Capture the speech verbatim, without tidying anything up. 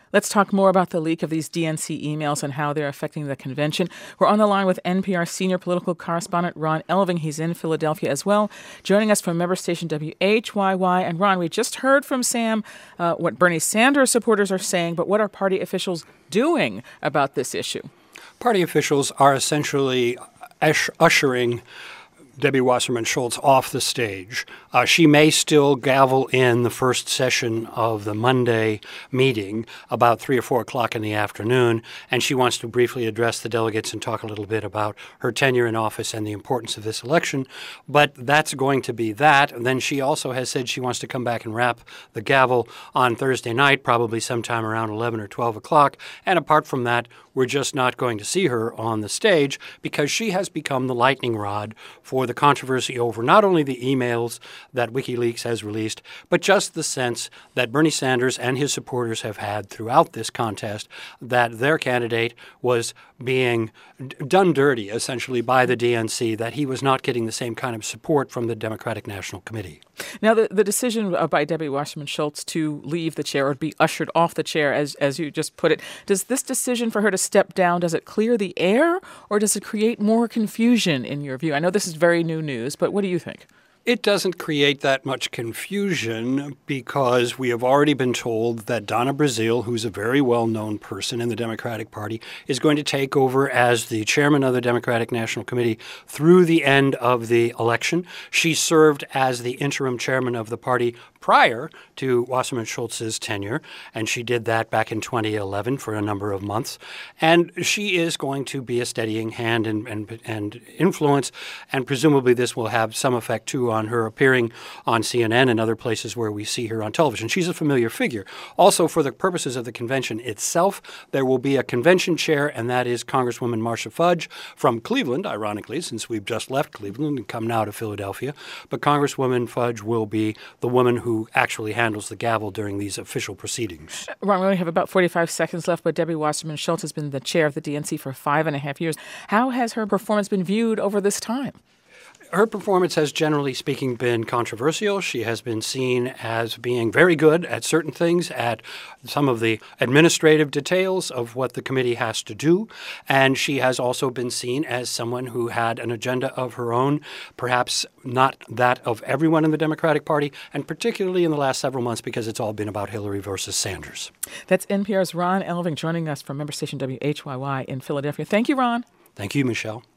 Let's talk more about the leak of these D N C emails and how they're affecting the convention. We're on the line with N P R senior political correspondent Ron Elving. He's in Philadelphia as well. Joining us from member station W H Y Y. And Ron, we just heard from Sam uh, what Bernie Sanders supporters are saying, but what are party officials doing about this issue? Party officials are essentially ush- ushering Debbie Wasserman Schultz off the stage. Uh, she may still gavel in the first session of the Monday meeting about three or four o'clock in the afternoon, and she wants to briefly address the delegates and talk a little bit about her tenure in office and the importance of this election. But that's going to be that. And then she also has said she wants to come back and wrap the gavel on Thursday night, probably sometime around eleven or twelve o'clock. And apart from that, we're just not going to see her on the stage because she has become the lightning rod for the controversy over not only the emails that WikiLeaks has released, but just the sense that Bernie Sanders and his supporters have had throughout this contest that their candidate was being d- done dirty, essentially, by the D N C, that he was not getting the same kind of support from the Democratic National Committee. Now, the, the decision by Debbie Wasserman Schultz to leave the chair or be ushered off the chair, as, as you just put it, does this decision for her to step down, does it clear the air or does it create more confusion in your view? I know this is very new news, but what do you think? It doesn't create that much confusion because we have already been told that Donna Brazile, who's a very well-known person in the Democratic Party, is going to take over as the chairman of the Democratic National Committee through the end of the election. She served as the interim chairman of the party prior to Wasserman Schultz's tenure, and she did that back in twenty eleven for a number of months. And she is going to be a steadying hand and, and, and influence, and presumably this will have some effect, too, on her appearing on C N N and other places where we see her on television. She's a familiar figure. Also, for the purposes of the convention itself, there will be a convention chair, and that is Congresswoman Marcia Fudge from Cleveland, ironically, since we've just left Cleveland and come now to Philadelphia. But Congresswoman Fudge will be the woman who actually handles the gavel during these official proceedings. Ron, we only have about forty-five seconds left, but Debbie Wasserman Schultz has been the chair of the D N C for five and a half years. How has her performance been viewed over this time? Her performance has, generally speaking, been controversial. She has been seen as being very good at certain things, at some of the administrative details of what the committee has to do. And she has also been seen as someone who had an agenda of her own, perhaps not that of everyone in the Democratic Party, and particularly in the last several months because it's all been about Hillary versus Sanders. That's N P R's Ron Elving joining us from member station W H Y Y in Philadelphia. Thank you, Ron. Thank you, Michelle.